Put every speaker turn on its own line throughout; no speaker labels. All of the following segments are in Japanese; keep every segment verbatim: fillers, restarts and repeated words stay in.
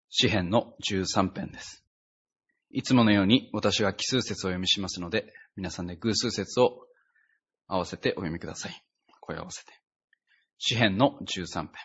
詩編のじゅうさん編です。いつものように私が奇数節を読みしますので、皆さんで偶数節を合わせてお読みください。声を合わせて。詩編のじゅうさん編。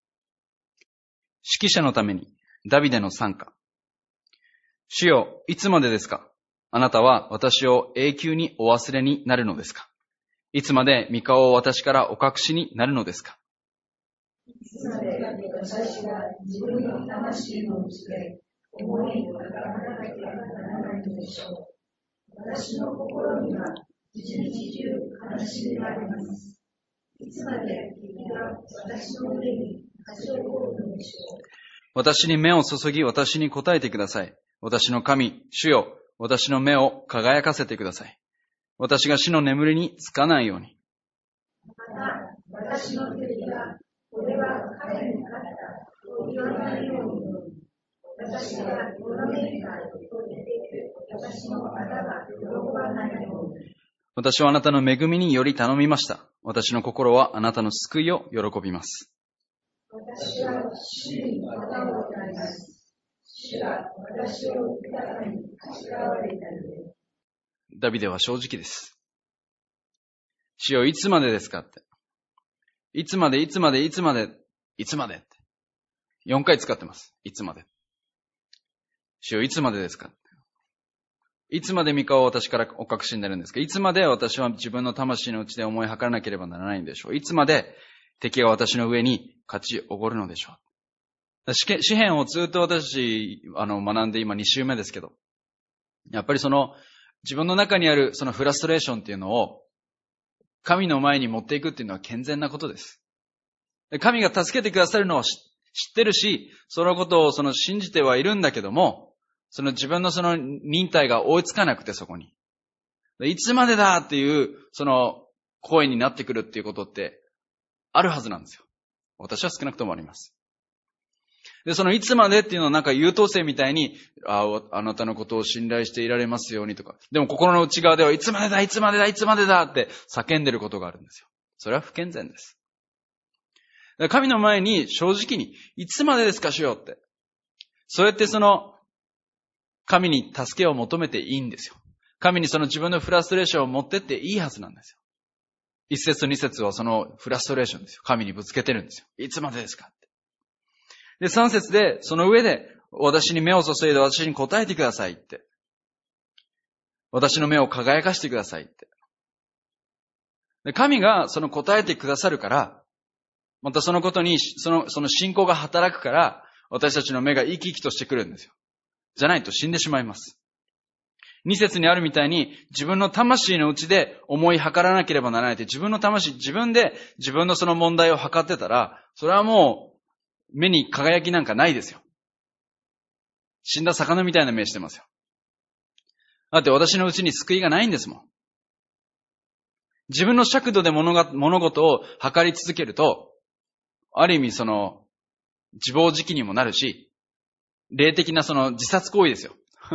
指揮者のためにダビデの賛歌。主よ、いつまでですか？あなたは私を永久にお忘れになるのですか？いつまで御顔を私からお隠しになるのですか？
いつまで私が自分の魂のうちで思いを語らなければならないのでしょう。私の心には一日中悲しみがあります。いつまで敵が私の上に恥を被るのでしょう。
私に目を注ぎ、私に答えてください。私の神、主よ、私の目を輝かせてください。私が死の眠りにつかないように。
また、私の敵がこれは彼に勝ったと言わないように、私がこの面からと出て、私の仇が喜ばないように。
私はあなたの恵みにより頼みました。私の心はあなたの救いを喜びます。
私は主に旗を歌います。主が私を豊かにあしらわれたので。
ダビデは正直です。主よ、いつまでですかって。いつまで、いつまで、いつまで、いつまでって。よんかい使ってます。いつまで。主よ、いつまでですかって。いつまで御顔を私からお隠しになるんですか？いつまで私は自分の魂の内で思い計らなければならないんでしょう？いつまで敵が私の上に勝ちおごるのでしょう？詩編をずっと私、あの、学んで今に週目ですけど、やっぱりその、自分の中にあるそのフラストレーションっていうのを、神の前に持っていくっていうのは健全なことです。神が助けてくださるのは知ってるし、そのことをその信じてはいるんだけども、その自分のその忍耐が追いつかなくてそこに。いつまでだっていうその声になってくるっていうことってあるはずなんですよ。私は少なくともあります。で、そのいつまでっていうのはなんか優等生みたいに、ああ、あなたのことを信頼していられますようにとか。でも心の内側ではいつまでだ、いつまでだ、いつまでだって叫んでることがあるんですよ。それは不健全です。神の前に正直に、いつまでですか主よって。そうやってその、神に助けを求めていいんですよ。神にその自分のフラストレーションを持ってっていいはずなんですよ。一節と二節はそのフラストレーションですよ。神にぶつけてるんですよ。いつまでですかって。で、三節で、その上で、私に目を注いで私に答えてくださいって。私の目を輝かしてくださいって。で、神がその答えてくださるから、またそのことに、その、その信仰が働くから、私たちの目が生き生きとしてくるんですよ。じゃないと死んでしまいます。二節にあるみたいに、自分の魂の内で思い計らなければならないって、自分の魂、自分で自分のその問題を測ってたら、それはもう、目に輝きなんかないですよ。死んだ魚みたいな目してますよ。だって私のうちに救いがないんですもん。自分の尺度で物が、物事を測り続けると、ある意味その、自暴自棄にもなるし、霊的なその自殺行為ですよ。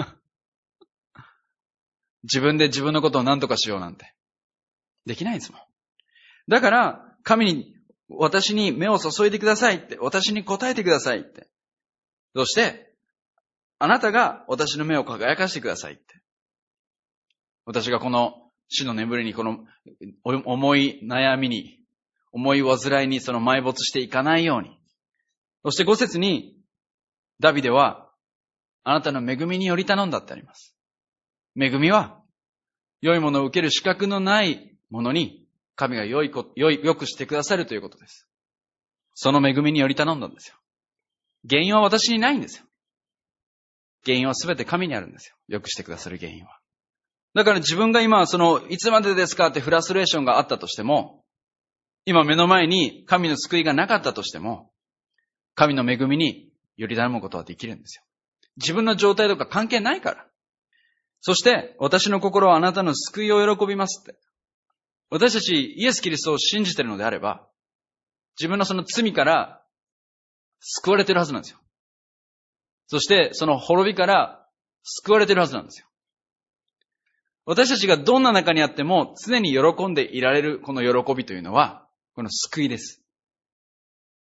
自分で自分のことを何とかしようなんて。できないんですもん。だから、神に、私に目を注いでくださいって、私に答えてくださいって。そして、あなたが私の目を輝かしてくださいって。私がこの死の眠りに、この重い悩みに、重い煩いにその埋没していかないように。そして五節に、ダビデは、あなたの恵みにより頼んだってあります。恵みは、良いものを受ける資格のないものに、神が良いこ、良い、良くしてくださるということです。その恵みにより頼んだんですよ。原因は私にないんですよ。原因はすべて神にあるんですよ。良くしてくださる原因は。だから自分が今、その、いつまでですかってフラストレーションがあったとしても、今目の前に神の救いがなかったとしても、神の恵みにより頼むことはできるんですよ。自分の状態とか関係ないから。そして、私の心はあなたの救いを喜びますって。私たちイエス・キリストを信じているのであれば、自分のその罪から救われているはずなんですよ。そして、その滅びから救われているはずなんですよ。私たちがどんな中にあっても常に喜んでいられるこの喜びというのは、この救いです。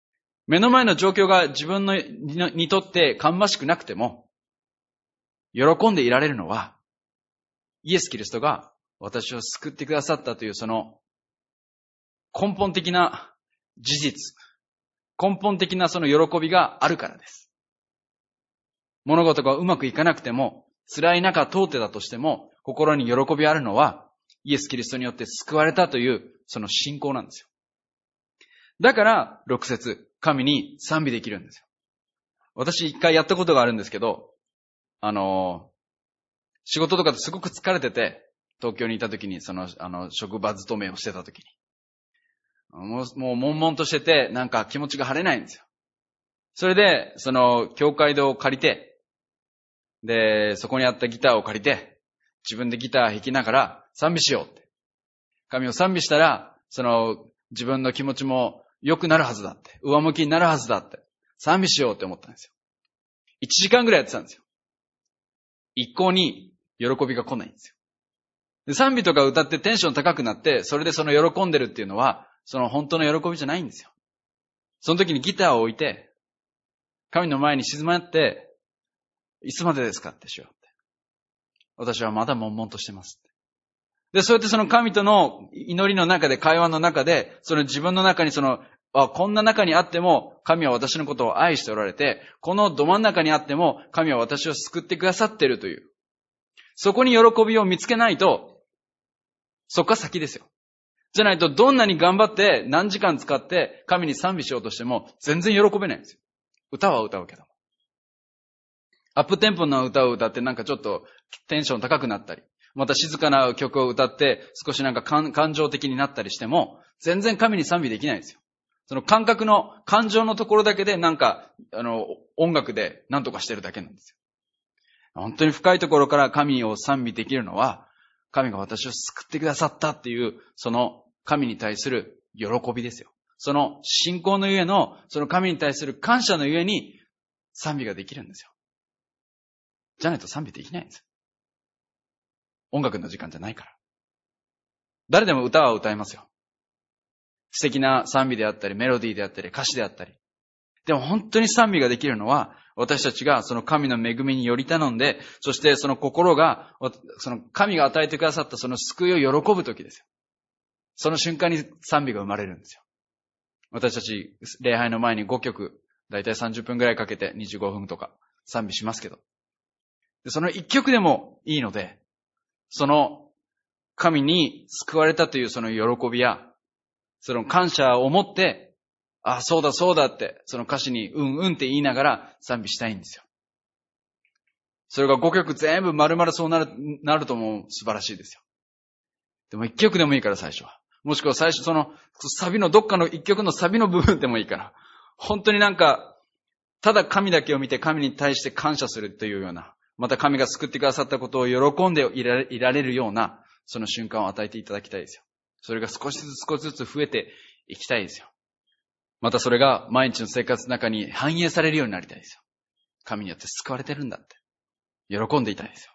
目の前の状況が自分のにとって芳しくなくても、喜んでいられるのは、イエス・キリストが私を救ってくださったというその根本的な事実、根本的なその喜びがあるからです。物事がうまくいかなくても、辛い中通ってたとしても、心に喜びあるのは、イエス・キリストによって救われたというその信仰なんですよ。だから、ろく節、神に賛美できるんですよ。私一回やったことがあるんですけど、あの、仕事とかですごく疲れてて、東京にいた時に、その、あの、職場勤めをしてた時に。もう、もう、悶々としてて、なんか気持ちが晴れないんですよ。それで、その、教会堂を借りて、で、そこにあったギターを借りて、自分でギター弾きながら賛美しようって。神を賛美したら、その、自分の気持ちも良くなるはずだって。上向きになるはずだって。賛美しようって思ったんですよ。いちじかんぐらいやってたんですよ。一向に喜びが来ないんですよ。で、賛美とか歌ってテンション高くなって、それでその喜んでるっていうのは、その本当の喜びじゃないんですよ。その時にギターを置いて、神の前に静まって、いつまでですかってしようって。私はまだ悶々としてますって。で、そうやってその神との祈りの中で、会話の中で、その自分の中にその、あ、こんな中にあっても、神は私のことを愛しておられて、このど真ん中にあっても、神は私を救ってくださっているという。そこに喜びを見つけないと、そこが先ですよ。じゃないと、どんなに頑張って何時間使って神に賛美しようとしても、全然喜べないんですよ。歌は歌うけども。アップテンポの歌を歌ってなんかちょっとテンション高くなったり、また静かな曲を歌って少しなんか感情的になったりしても、全然神に賛美できないんですよ。その感覚の感情のところだけでなんか、あの、音楽で何とかしてるだけなんですよ。本当に深いところから神を賛美できるのは、神が私を救ってくださったっていう、その神に対する喜びですよ。その信仰のゆえの、その神に対する感謝のゆえに賛美ができるんですよ。じゃないと賛美できないんですよ。音楽の時間じゃないから。誰でも歌は歌えますよ。素敵な賛美であったり、メロディーであったり、歌詞であったり。でも本当に賛美ができるのは、私たちがその神の恵みにより頼んで、そしてその心が、その神が与えてくださったその救いを喜ぶときですよ。その瞬間に賛美が生まれるんですよ。私たち、礼拝の前にごきょく、だいたいさんじゅっぷんぐらいかけてにじゅうごふんとか賛美しますけど。でそのいっきょくでもいいので、その神に救われたというその喜びや、その感謝を持って、あ、そうだそうだって、その歌詞にうんうんって言いながら賛美したいんですよ。それがごきょく全部丸々そうなる、なるともう素晴らしいですよ。でもいっきょくでもいいから最初は。もしくは最初そのサビのどっかのいっきょくのサビの部分でもいいから。本当になんか、ただ神だけを見て神に対して感謝するというような、また神が救ってくださったことを喜んでいられ、いられるような、その瞬間を与えていただきたいですよ。それが少しずつ少しずつ増えていきたいですよ。またそれが毎日の生活の中に反映されるようになりたいですよ。神によって救われてるんだって。喜んでいたいですよ。